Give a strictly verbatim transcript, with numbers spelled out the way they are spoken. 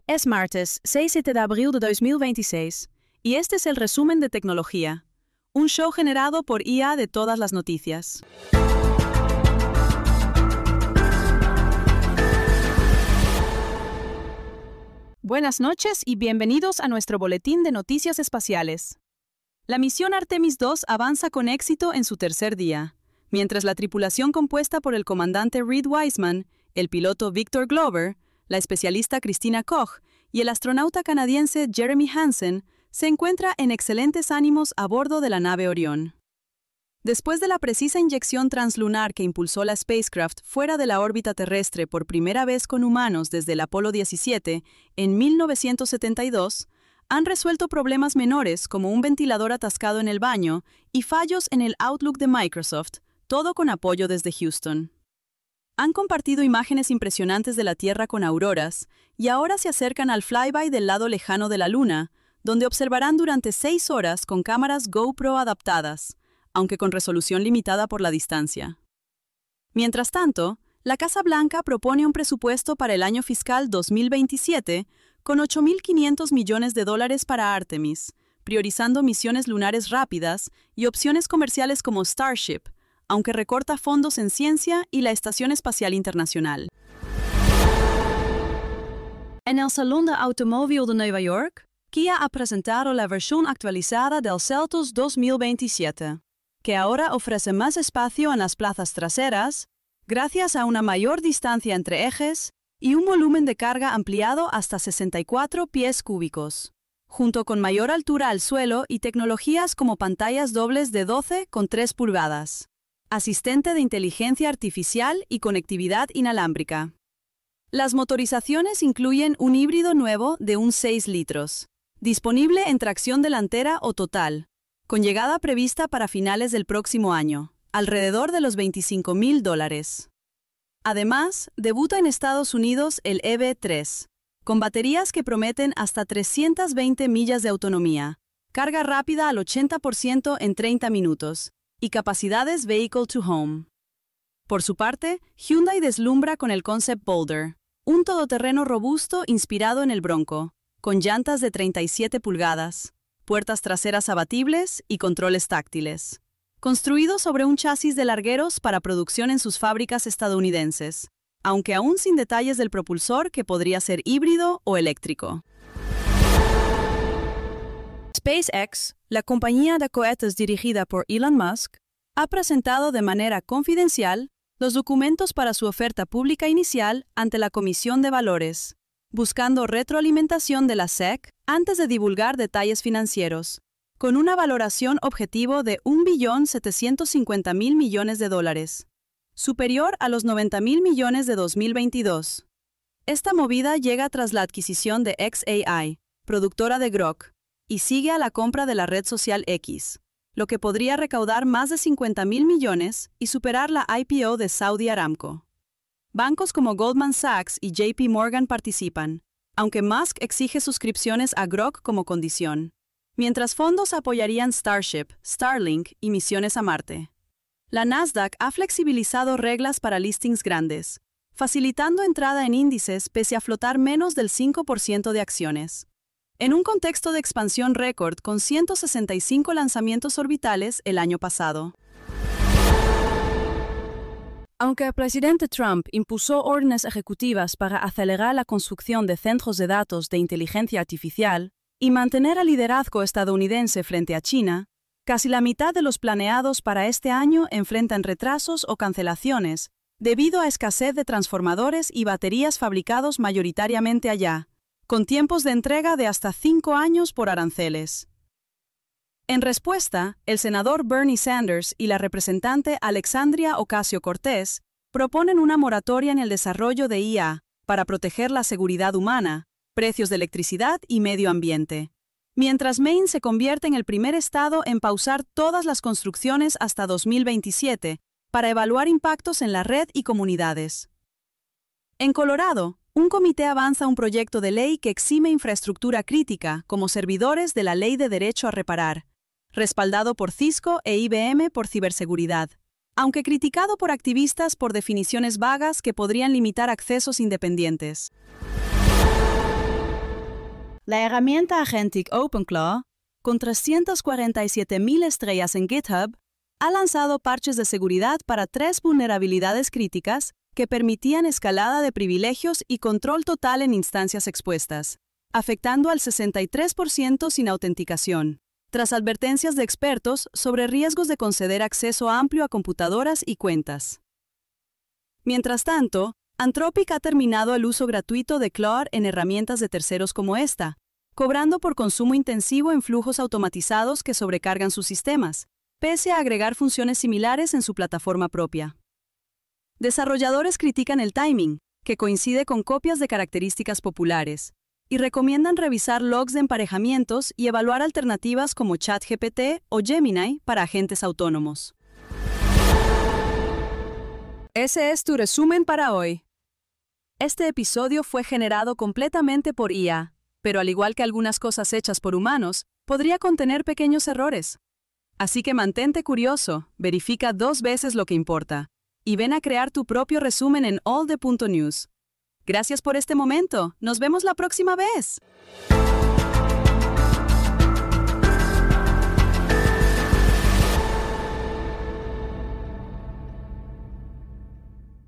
Es martes, seis de abril de dos mil veintiséis, y este es el resumen de tecnología, un show generado por I A de todas las noticias. Buenas noches y bienvenidos a nuestro boletín de noticias espaciales. La misión Artemis dos avanza con éxito en su tercer día, mientras la tripulación compuesta por el comandante Reed Wiseman, el piloto Victor Glover, la especialista Christina Koch y el astronauta canadiense Jeremy Hansen se encuentra en excelentes ánimos a bordo de la nave Orión. Después de la precisa inyección translunar que impulsó la spacecraft fuera de la órbita terrestre por primera vez con humanos desde el Apolo diecisiete en mil novecientos setenta y dos, han resuelto problemas menores como un ventilador atascado en el baño y fallos en el Outlook de Microsoft, todo con apoyo desde Houston. Han compartido imágenes impresionantes de la Tierra con auroras y ahora se acercan al flyby del lado lejano de la Luna, donde observarán durante seis horas con cámaras GoPro adaptadas, aunque con resolución limitada por la distancia. Mientras tanto, la Casa Blanca propone un presupuesto para el año fiscal dos mil veintisiete con ocho mil quinientos millones de dólares para Artemis, priorizando misiones lunares rápidas y opciones comerciales como Starship, aunque recorta fondos en ciencia y la Estación Espacial Internacional. En el Salón de Automóvil de Nueva York, Kia ha presentado la versión actualizada del Seltos dos mil veintisiete, que ahora ofrece más espacio en las plazas traseras, gracias a una mayor distancia entre ejes y un volumen de carga ampliado hasta sesenta y cuatro pies cúbicos, junto con mayor altura al suelo y tecnologías como pantallas dobles de doce con tres pulgadas. Asistente de inteligencia artificial y conectividad inalámbrica. Las motorizaciones incluyen un híbrido nuevo de un seis litros, disponible en tracción delantera o total, con llegada prevista para finales del próximo año, alrededor de los veinticinco mil dólares. Además, debuta en Estados Unidos el E V tres, con baterías que prometen hasta trescientas veinte millas de autonomía, carga rápida al ochenta por ciento en treinta minutos, y capacidades Vehicle to Home. Por su parte, Hyundai deslumbra con el Concept Boulder, un todoterreno robusto inspirado en el Bronco, con llantas de treinta y siete pulgadas, puertas traseras abatibles y controles táctiles. Construido sobre un chasis de largueros para producción en sus fábricas estadounidenses, aunque aún sin detalles del propulsor que podría ser híbrido o eléctrico. SpaceX, la compañía de cohetes dirigida por Elon Musk, ha presentado de manera confidencial los documentos para su oferta pública inicial ante la Comisión de Valores, buscando retroalimentación de la S E C antes de divulgar detalles financieros, con una valoración objetivo de un billón setecientos cincuenta mil millones de dólares, superior a los noventa mil millones de dos mil veintidós. Esta movida llega tras la adquisición de X A I, productora de Grok, y sigue a la compra de la red social X, lo que podría recaudar más de cincuenta mil millones y superar la I P O de Saudi Aramco. Bancos como Goldman Sachs y J P Morgan participan, aunque Musk exige suscripciones a Grok como condición, mientras fondos apoyarían Starship, Starlink y misiones a Marte. La Nasdaq ha flexibilizado reglas para listings grandes, facilitando entrada en índices pese a flotar menos del cinco por ciento de acciones. En un contexto de expansión récord con ciento sesenta y cinco lanzamientos orbitales el año pasado. Aunque el presidente Trump impuso órdenes ejecutivas para acelerar la construcción de centros de datos de inteligencia artificial y mantener el liderazgo estadounidense frente a China, casi la mitad de los planeados para este año enfrentan retrasos o cancelaciones debido a escasez de transformadores y baterías fabricados mayoritariamente allá, con tiempos de entrega de hasta cinco años por aranceles. En respuesta, el senador Bernie Sanders y la representante Alexandria Ocasio-Cortez proponen una moratoria en el desarrollo de I A para proteger la seguridad humana, precios de electricidad y medio ambiente, mientras Maine se convierte en el primer estado en pausar todas las construcciones hasta dos mil veintisiete para evaluar impactos en la red y comunidades. En Colorado, un comité avanza un proyecto de ley que exime infraestructura crítica como servidores de la Ley de Derecho a Reparar, respaldado por Cisco e I B M por ciberseguridad, aunque criticado por activistas por definiciones vagas que podrían limitar accesos independientes. La herramienta Agentic OpenClaw, con trescientas cuarenta y siete mil estrellas en GitHub, ha lanzado parches de seguridad para tres vulnerabilidades críticas que permitían escalada de privilegios y control total en instancias expuestas, afectando al sesenta y tres por ciento sin autenticación, tras advertencias de expertos sobre riesgos de conceder acceso amplio a computadoras y cuentas. Mientras tanto, Anthropic ha terminado el uso gratuito de Claude en herramientas de terceros como esta, cobrando por consumo intensivo en flujos automatizados que sobrecargan sus sistemas, pese a agregar funciones similares en su plataforma propia. Desarrolladores critican el timing, que coincide con copias de características populares, y recomiendan revisar logs de emparejamientos y evaluar alternativas como ChatGPT o Gemini para agentes autónomos. Ese es tu resumen para hoy. Este episodio fue generado completamente por I A, pero al igual que algunas cosas hechas por humanos, podría contener pequeños errores. Así que mantente curioso, verifica dos veces lo que importa, y ven a crear tu propio resumen en all the punto news. Gracias por este momento. Nos vemos la próxima vez.